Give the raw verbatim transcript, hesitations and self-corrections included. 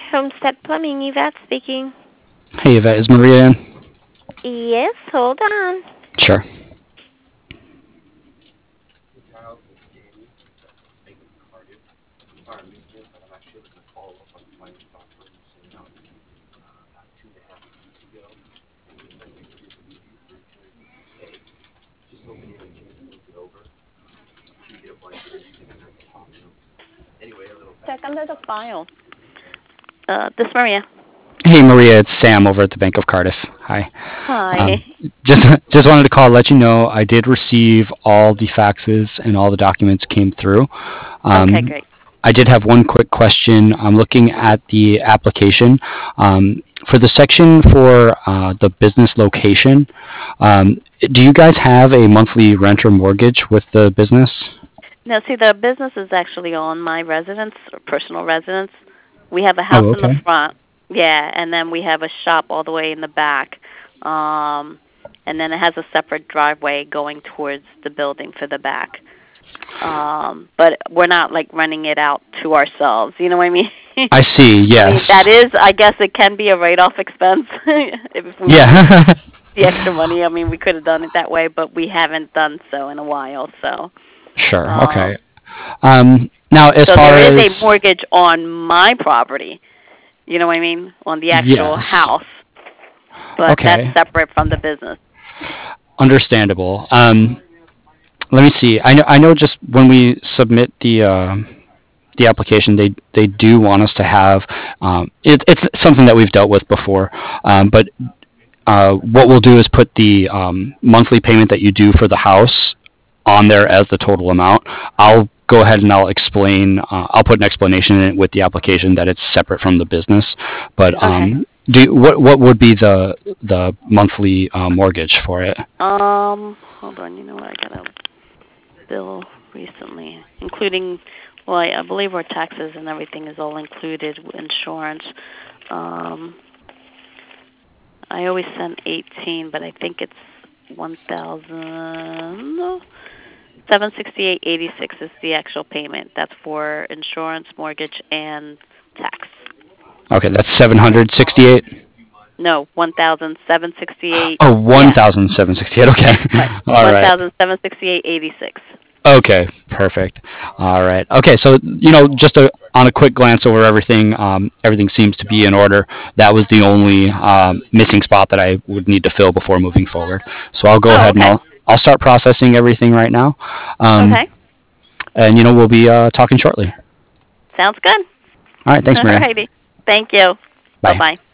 Homestead Plumbing, Yvette speaking. Hey, Yvette, is Maria in? Yes, hold on. Sure. Check under the file. Uh, this Maria. Hey, Maria, it's Sam over at the Bank of Cardiff. Hi. Hi. Um, just just wanted to call, let you know I did receive all the faxes and all the documents came through. Okay, Um, great. I did have one quick question. I'm looking at the application. Um, for the section for uh, the business location, um, do you guys have a monthly rent or mortgage with the business? Now, see, the business is actually on my residence, or personal residence. We have a house Oh, in the okay. front, yeah, and then we have a shop all the way in the back. Um, and then it has a separate driveway going towards the building for the back. Um, but we're not like renting it out to ourselves. You know what I mean? I see, I mean that yes. is, I guess, it can be a write-off expense if we wanted Yeah. the extra money. I mean, we could have done it that way, but we haven't done so in a while. So, Sure, okay. um, Um, now, as so far there is a as, mortgage on my property. You know what I mean? On the actual yes. house, but that's Okay, separate from the business. understandable. Um, let me see. I know. I know. Just when we submit the uh, the application, they they do want us to have. Um, it, it's something that we've dealt with before, um, but uh, what we'll do is put the um, monthly payment that you do for the house on there as the total amount. I'll go ahead and I'll explain. Uh, I'll put an explanation in it with the application that it's separate from the business. But Okay. um, do what what would be the the monthly uh, mortgage for it? Um, hold on. You know what? I got a bill recently, including, well, I, I believe our taxes and everything is all included, insurance. Um, I always send eighteen, but I think it's one thousand seven sixty eight eighty six is the actual payment. That's for insurance, mortgage, and tax. Okay, that's seven hundred sixty-eight. No, one thousand seven sixty eight. Oh, one Yeah, thousand seven sixty-eight. Okay, right. all One right. thousand seven sixty eight eighty six. Okay, perfect. All right. Okay, so you know, just a, on a quick glance over everything, um, everything seems to be in order. That was the only um, missing spot that I would need to fill before moving forward. So I'll go Oh, ahead and okay. I'll I'll start processing everything right now, um, Okay. and you know we'll be uh, talking shortly. Sounds good. All right. Thanks, All Maria. righty. Thank you. Bye Bye. bye.